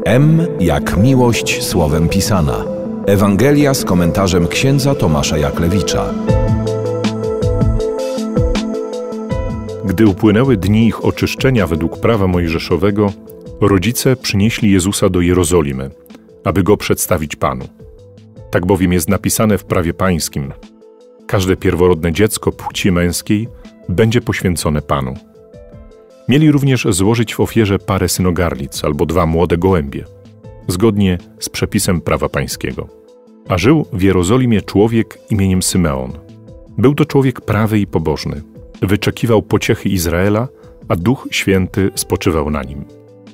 M jak miłość słowem pisana. Ewangelia z komentarzem księdza Tomasza Jaklewicza. Gdy upłynęły dni ich oczyszczenia według prawa mojżeszowego, rodzice przynieśli Jezusa do Jerozolimy, aby Go przedstawić Panu. Tak bowiem jest napisane w prawie pańskim: każde pierworodne dziecko płci męskiej będzie poświęcone Panu. Mieli również złożyć w ofierze parę synogarlic albo 2 młode gołębie, zgodnie z przepisem prawa pańskiego. A żył w Jerozolimie człowiek imieniem Symeon. Był to człowiek prawy i pobożny. Wyczekiwał pociechy Izraela, a Duch Święty spoczywał na nim.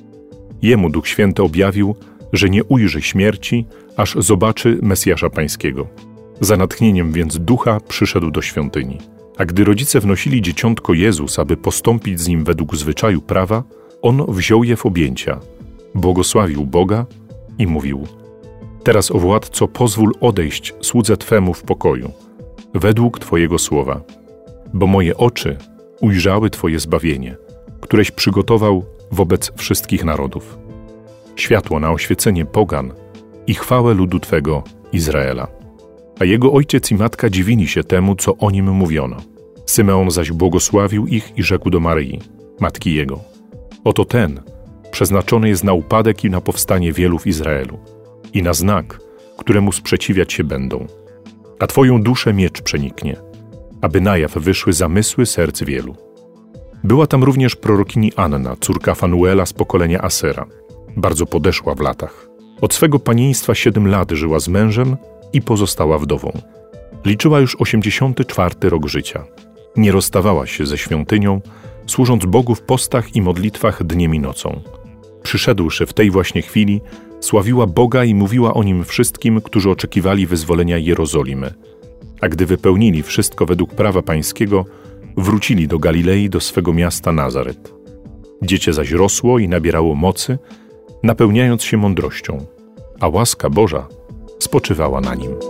Jemu Duch Święty objawił, że nie ujrzy śmierci, aż zobaczy Mesjasza Pańskiego. Za natchnieniem więc Ducha przyszedł do świątyni. A gdy rodzice wnosili dzieciątko Jezus, aby postąpić z nim według zwyczaju prawa, on wziął je w objęcia, błogosławił Boga i mówił: teraz, o władco, pozwól odejść słudze Twemu w pokoju, według Twojego słowa. Bo moje oczy ujrzały Twoje zbawienie, któreś przygotował wobec wszystkich narodów. Światło na oświecenie pogan i chwałę ludu Twego Izraela. A jego ojciec i matka dziwili się temu, co o nim mówiono. Symeon zaś błogosławił ich i rzekł do Maryi, matki jego: oto ten przeznaczony jest na upadek i na powstanie wielu w Izraelu i na znak, któremu sprzeciwiać się będą. A Twoją duszę miecz przeniknie, aby na jaw wyszły zamysły serc wielu. Była tam również prorokini Anna, córka Fanuela z pokolenia Asera, bardzo podeszła w latach. Od swego panieństwa 7 lat żyła z mężem i pozostała wdową. Liczyła już 84 rok życia. Nie rozstawała się ze świątynią, służąc Bogu w postach i modlitwach dniem i nocą. Przyszedłszy w tej właśnie chwili, sławiła Boga i mówiła o Nim wszystkim, którzy oczekiwali wyzwolenia Jerozolimy. A gdy wypełnili wszystko według prawa pańskiego, wrócili do Galilei, do swego miasta Nazaret. Dziecię zaś rosło i nabierało mocy, napełniając się mądrością, a łaska Boża spoczywała na nim.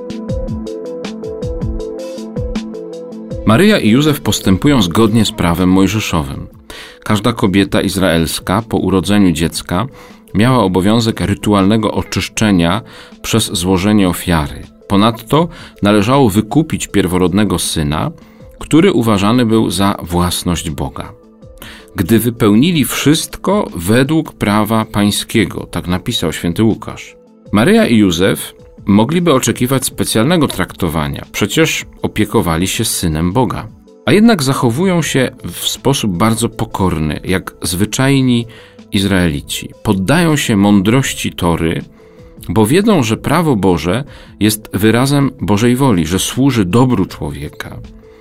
Maryja i Józef postępują zgodnie z prawem mojżeszowym. Każda kobieta izraelska po urodzeniu dziecka miała obowiązek rytualnego oczyszczenia przez złożenie ofiary. Ponadto należało wykupić pierworodnego syna, który uważany był za własność Boga. Gdy wypełnili wszystko według prawa pańskiego, tak napisał święty Łukasz. Maryja i Józef mogliby oczekiwać specjalnego traktowania, przecież opiekowali się Synem Boga. A jednak zachowują się w sposób bardzo pokorny, jak zwyczajni Izraelici. Poddają się mądrości Tory, bo wiedzą, że prawo Boże jest wyrazem Bożej woli, że służy dobru człowieka.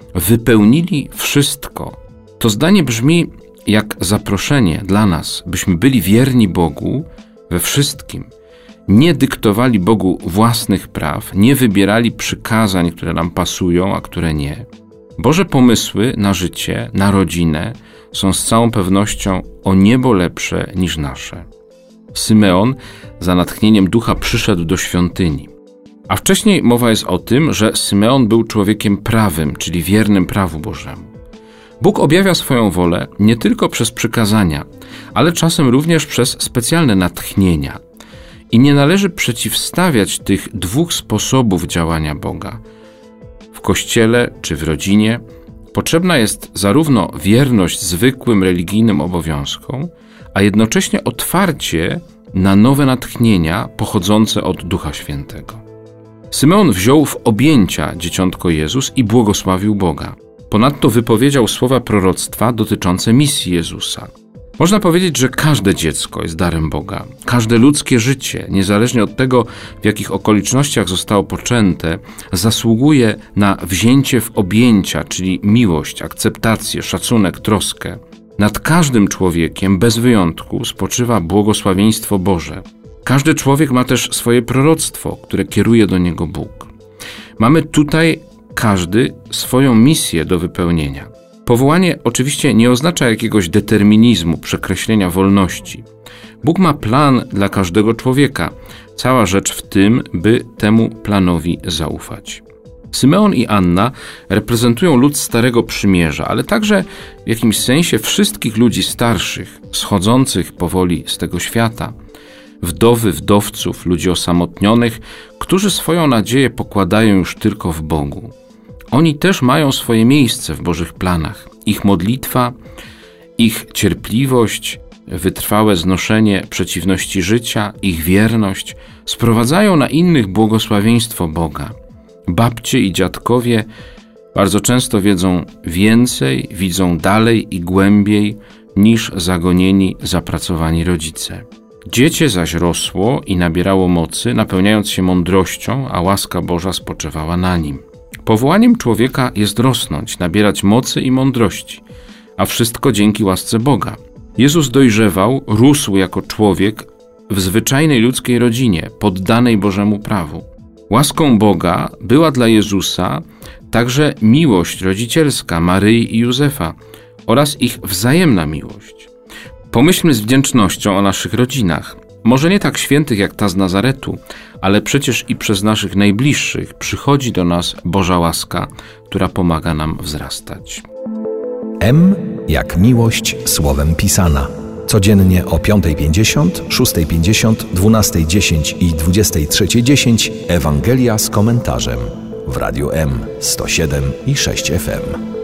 Wypełnili wszystko. To zdanie brzmi jak zaproszenie dla nas, byśmy byli wierni Bogu we wszystkim. Nie dyktowali Bogu własnych praw, nie wybierali przykazań, które nam pasują, a które nie. Boże pomysły na życie, na rodzinę są z całą pewnością o niebo lepsze niż nasze. Symeon za natchnieniem Ducha przyszedł do świątyni. A wcześniej mowa jest o tym, że Symeon był człowiekiem prawym, czyli wiernym prawu Bożemu. Bóg objawia swoją wolę nie tylko przez przykazania, ale czasem również przez specjalne natchnienia. I nie należy przeciwstawiać tych 2 sposobów działania Boga. W Kościele czy w rodzinie potrzebna jest zarówno wierność zwykłym religijnym obowiązkom, a jednocześnie otwarcie na nowe natchnienia pochodzące od Ducha Świętego. Symeon wziął w objęcia dzieciątko Jezus i błogosławił Boga. Ponadto wypowiedział słowa proroctwa dotyczące misji Jezusa. Można powiedzieć, że każde dziecko jest darem Boga. Każde ludzkie życie, niezależnie od tego, w jakich okolicznościach zostało poczęte, zasługuje na wzięcie w objęcia, czyli miłość, akceptację, szacunek, troskę. Nad każdym człowiekiem, bez wyjątku, spoczywa błogosławieństwo Boże. Każdy człowiek ma też swoje proroctwo, które kieruje do niego Bóg. Mamy tutaj każdy swoją misję do wypełnienia. Powołanie oczywiście nie oznacza jakiegoś determinizmu, przekreślenia wolności. Bóg ma plan dla każdego człowieka. Cała rzecz w tym, by temu planowi zaufać. Symeon i Anna reprezentują lud Starego Przymierza, ale także w jakimś sensie wszystkich ludzi starszych, schodzących powoli z tego świata. wdowy, wdowców, ludzi osamotnionych, którzy swoją nadzieję pokładają już tylko w Bogu. Oni też mają swoje miejsce w Bożych planach. Ich modlitwa, ich cierpliwość, wytrwałe znoszenie przeciwności życia, ich wierność sprowadzają na innych błogosławieństwo Boga. Babcie i dziadkowie bardzo często wiedzą więcej, widzą dalej i głębiej niż zagonieni, zapracowani rodzice. Dziecię zaś rosło i nabierało mocy, napełniając się mądrością, a łaska Boża spoczywała na nim. Powołaniem człowieka jest rosnąć, nabierać mocy i mądrości, a wszystko dzięki łasce Boga. Jezus dojrzewał, rósł jako człowiek w zwyczajnej ludzkiej rodzinie, poddanej Bożemu prawu. Łaską Boga była dla Jezusa także miłość rodzicielska Maryi i Józefa oraz ich wzajemna miłość. Pomyślmy z wdzięcznością o naszych rodzinach. Może nie tak świętych jak ta z Nazaretu, ale przecież i przez naszych najbliższych przychodzi do nas Boża łaska, która pomaga nam wzrastać. M jak miłość słowem pisana. Codziennie o 5:50, 6:50, 12:10 i 23:10 Ewangelia z komentarzem w Radiu M 107,6 FM.